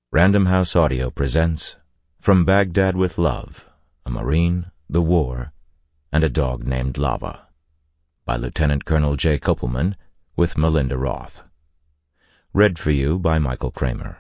Random House Audio presents From Baghdad with Love, a Marine, the War, and a Dog Named Lava, by Lieutenant Colonel J. Kopelman with Melinda Roth. Read for you by Michael Kramer.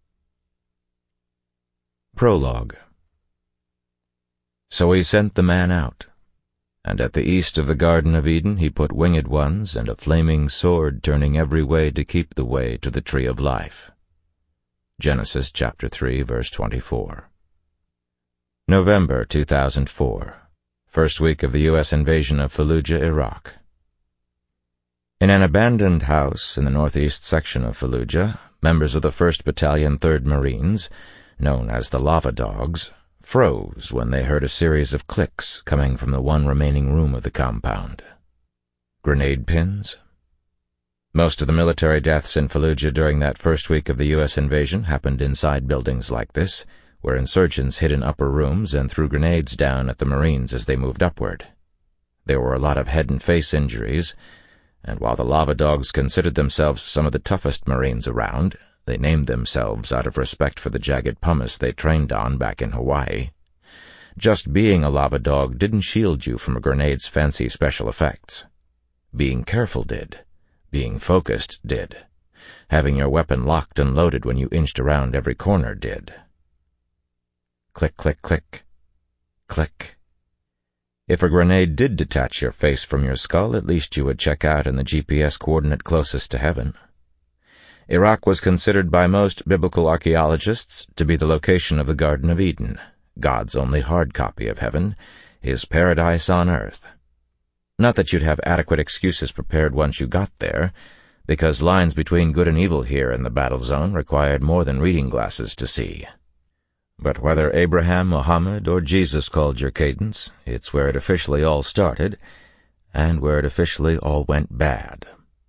Prologue. So he sent the man out, and at the east of the Garden of Eden he put winged ones and a flaming sword turning every way to keep the way to the tree of life. Genesis chapter 3, verse 24. November 2004. First week of the U.S. invasion of Fallujah, Iraq. In an abandoned house in the northeast section of Fallujah, members of the 1st Battalion 3rd Marines, known as the Lava Dogs, froze when they heard a series of clicks coming from the one remaining room of the compound. Grenade pins? Most of the military deaths in Fallujah during that first week of the U.S. invasion happened inside buildings like this, where insurgents hid in upper rooms and threw grenades down at the Marines as they moved upward. There were a lot of head and face injuries, and while the Lava Dogs considered themselves some of the toughest Marines around, they named themselves out of respect for the jagged pumice they trained on back in Hawaii. Just being a Lava Dog didn't shield you from a grenade's fancy special effects. Being careful did. Being focused did. Having your weapon locked and loaded when you inched around every corner did. Click, click, click. Click. If a grenade did detach your face from your skull, at least you would check out in the GPS coordinate closest to heaven. Iraq was considered by most biblical archaeologists to be the location of the Garden of Eden, God's only hard copy of heaven, his paradise on earth. Not that you'd have adequate excuses prepared once you got there, because lines between good and evil here in the battle zone required more than reading glasses to see. But whether Abraham, Muhammad, or Jesus called your cadence, it's where it officially all started, and where it officially all went bad.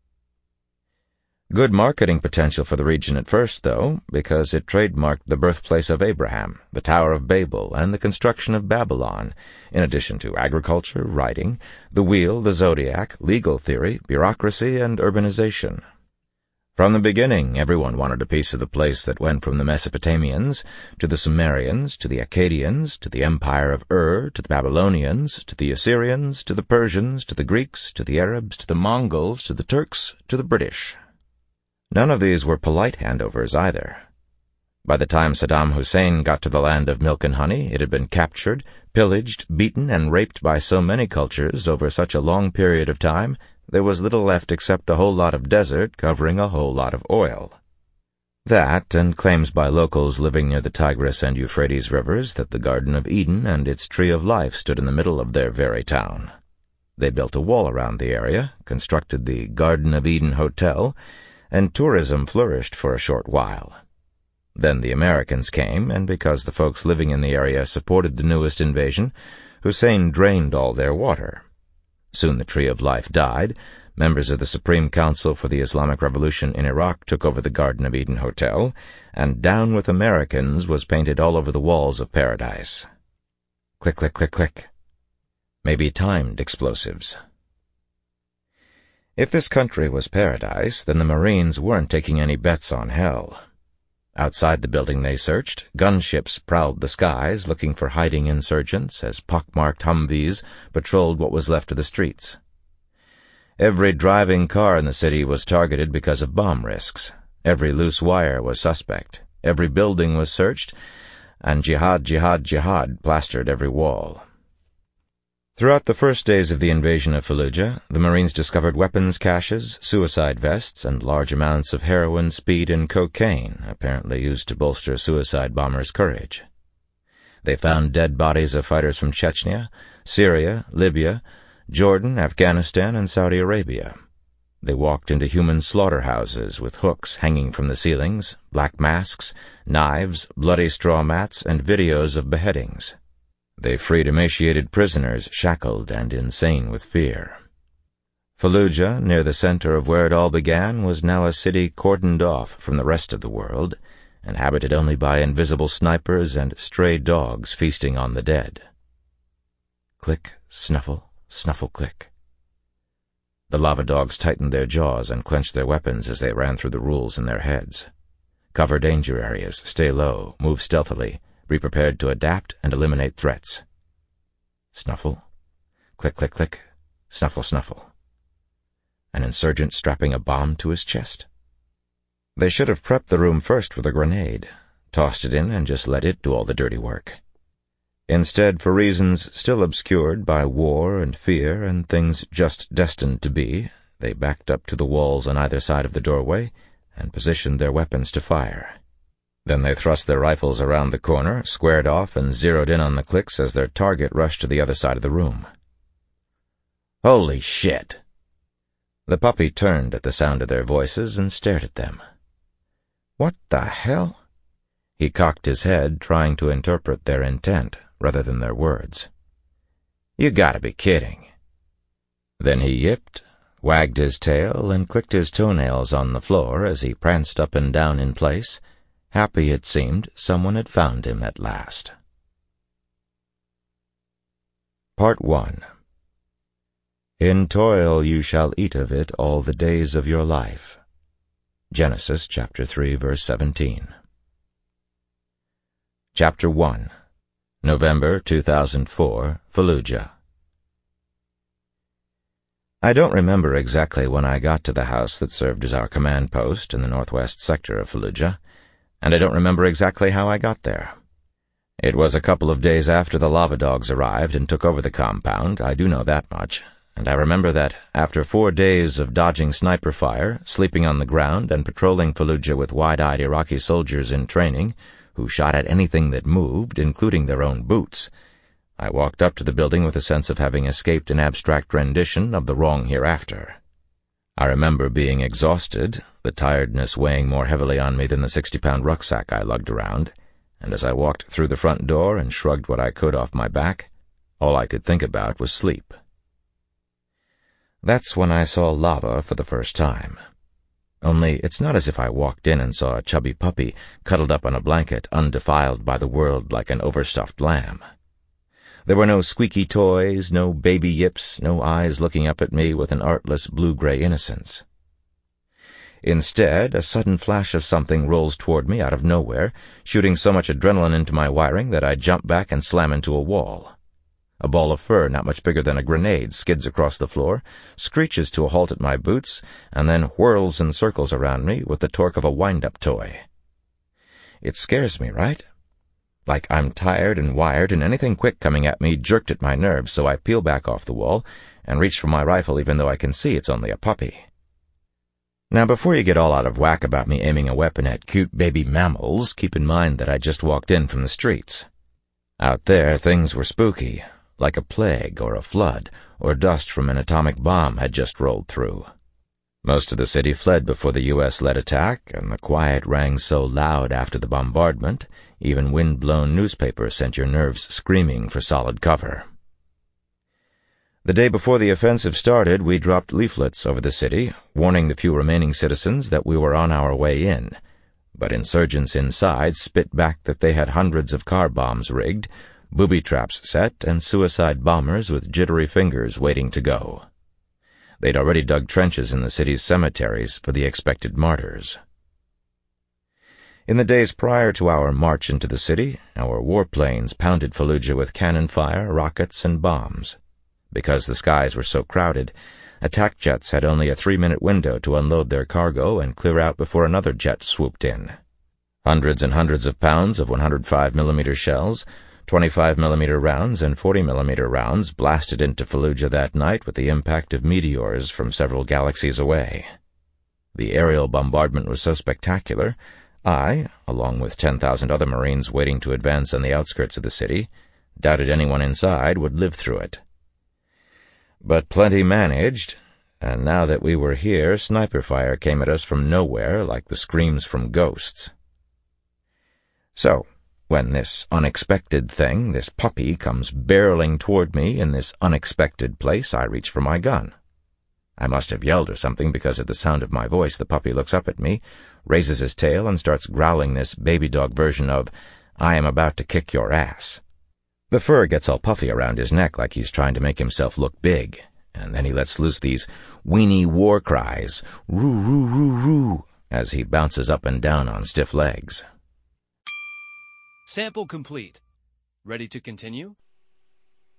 Good marketing potential for the region at first, though, because it trademarked the birthplace of Abraham, the Tower of Babel, and the construction of Babylon, in addition to agriculture, writing, the wheel, the zodiac, legal theory, bureaucracy, and urbanization. From the beginning, everyone wanted a piece of the place that went from the Mesopotamians, to the Sumerians, to the Akkadians, to the Empire of Ur, to the Babylonians, to the Assyrians, to the Persians, to the Greeks, to the Arabs, to the Mongols, to the Turks, to the British. None of these were polite handovers either. By the time Saddam Hussein got to the land of milk and honey, it had been captured, pillaged, beaten, and raped by so many cultures over such a long period of time, there was little left except a whole lot of desert covering a whole lot of oil. That, and claims by locals living near the Tigris and Euphrates rivers that the Garden of Eden and its Tree of Life stood in the middle of their very town. They built a wall around the area, constructed the Garden of Eden Hotel, and tourism flourished for a short while. Then the Americans came, and because the folks living in the area supported the newest invasion, Hussein drained all their water. Soon the Tree of Life died, members of the Supreme Council for the Islamic Revolution in Iraq took over the Garden of Eden Hotel, and "Down with Americans" was painted all over the walls of paradise. Click, click, click, click. Maybe timed explosives. If this country was paradise, then the Marines weren't taking any bets on hell. Outside the building they searched, gunships prowled the skies looking for hiding insurgents as pockmarked Humvees patrolled what was left of the streets. Every driving car in the city was targeted because of bomb risks. Every loose wire was suspect. Every building was searched, and jihad, jihad, jihad plastered every wall. Throughout the first days of the invasion of Fallujah, the Marines discovered weapons caches, suicide vests, and large amounts of heroin, speed, and cocaine, apparently used to bolster suicide bombers' courage. They found dead bodies of fighters from Chechnya, Syria, Libya, Jordan, Afghanistan, and Saudi Arabia. They walked into human slaughterhouses with hooks hanging from the ceilings, black masks, knives, bloody straw mats, and videos of beheadings. They freed emaciated prisoners shackled and insane with fear. Fallujah, near the center of where it all began, was now a city cordoned off from the rest of the world, inhabited only by invisible snipers and stray dogs feasting on the dead. Click, snuffle, snuffle, click. The Lava Dogs tightened their jaws and clenched their weapons as they ran through the rules in their heads. Cover danger areas, stay low, move stealthily, be prepared to adapt and eliminate threats. Snuffle. Click, click, click. Snuffle, snuffle. An insurgent strapping a bomb to his chest. They should have prepped the room first with a grenade, tossed it in and just let it do all the dirty work. Instead, for reasons still obscured by war and fear and things just destined to be, they backed up to the walls on either side of the doorway and positioned their weapons to fire. Then they thrust their rifles around the corner, squared off, and zeroed in on the clicks as their target rushed to the other side of the room. "Holy shit!" The puppy turned at the sound of their voices and stared at them. "What the hell?" He cocked his head, trying to interpret their intent rather than their words. "You gotta be kidding." Then he yipped, wagged his tail, and clicked his toenails on the floor as he pranced up and down in place, happy it seemed someone had found him at last. Part 1. In toil you shall eat of it all the days of your life. Genesis chapter 3, verse 17. Chapter 1. November 2004, Fallujah. I don't remember exactly when I got to the house that served as our command post in the northwest sector of Fallujah, and I don't remember exactly how I got there. It was a couple of days after the lava dogs arrived and took over the compound, I do know that much, and I remember that after 4 days of dodging sniper fire, sleeping on the ground, and patrolling Fallujah with wide-eyed Iraqi soldiers in training, who shot at anything that moved, including their own boots, I walked up to the building with a sense of having escaped an abstract rendition of the wrong hereafter. I remember being exhausted, the tiredness weighing more heavily on me than the 60-pound rucksack I lugged around, and as I walked through the front door and shrugged what I could off my back, all I could think about was sleep. That's when I saw lava for the first time. Only it's not as if I walked in and saw a chubby puppy cuddled up on a blanket, undefiled by the world like an overstuffed lamb. There were no squeaky toys, no baby yips, no eyes looking up at me with an artless blue-gray innocence. Instead, a sudden flash of something rolls toward me out of nowhere, shooting so much adrenaline into my wiring that I jump back and slam into a wall. A ball of fur not much bigger than a grenade skids across the floor, screeches to a halt at my boots, and then whirls in circles around me with the torque of a wind-up toy. It scares me, right? Like I'm tired and wired, and anything quick coming at me jerked at my nerves, so I peel back off the wall and reach for my rifle even though I can see it's only a puppy. Now, before you get all out of whack about me aiming a weapon at cute baby mammals, keep in mind that I just walked in from the streets. Out there, things were spooky, like a plague or a flood, or dust from an atomic bomb had just rolled through. Most of the city fled before the U.S.-led attack, and the quiet rang so loud after the bombardment, even wind-blown newspapers sent your nerves screaming for solid cover. The day before the offensive started, we dropped leaflets over the city, warning the few remaining citizens that we were on our way in, but insurgents inside spit back that they had hundreds of car bombs rigged, booby traps set, and suicide bombers with jittery fingers waiting to go. They'd already dug trenches in the city's cemeteries for the expected martyrs. In the days prior to our march into the city, our warplanes pounded Fallujah with cannon fire, rockets, and bombs. Because the skies were so crowded, attack jets had only a 3-minute window to unload their cargo and clear out before another jet swooped in. Hundreds and hundreds of pounds of 105mm shells, 25mm rounds, and 40mm rounds blasted into Fallujah that night with the impact of meteors from several galaxies away. The aerial bombardment was so spectacular, I, along with 10,000 other Marines waiting to advance on the outskirts of the city, doubted anyone inside would live through it. But plenty managed, and now that we were here, sniper fire came at us from nowhere like the screams from ghosts. So, when this unexpected thing, this puppy, comes barreling toward me in this unexpected place, I reach for my gun. I must have yelled or something because at the sound of my voice the puppy looks up at me, raises his tail, and starts growling this baby dog version of, "I am about to kick your ass." The fur gets all puffy around his neck like he's trying to make himself look big, and then he lets loose these weenie war cries, "Roo, roo, roo, roo," as he bounces up and down on stiff legs. Sample complete. Ready to continue?